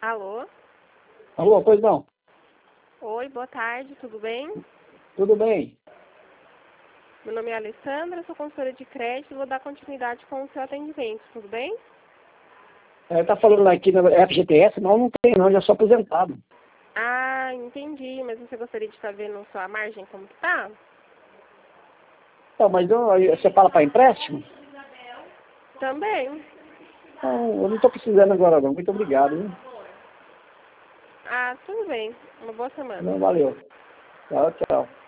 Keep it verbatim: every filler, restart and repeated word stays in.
Alô? Alô, pois não? Oi, boa tarde, tudo bem? Tudo bem? Meu nome é Alessandra, sou consultora de crédito e vou dar continuidade com o seu atendimento, tudo bem? É, tá falando aqui na F G T S, não, não tem não, já sou aposentado. Ah, entendi, mas você gostaria de saber na sua margem como que tá? Então, mas eu, você fala para empréstimo? Também. Não, eu não estou precisando agora não, muito obrigado. Hein? Ah, tudo bem. Uma boa semana. Não, valeu. Tchau, tchau.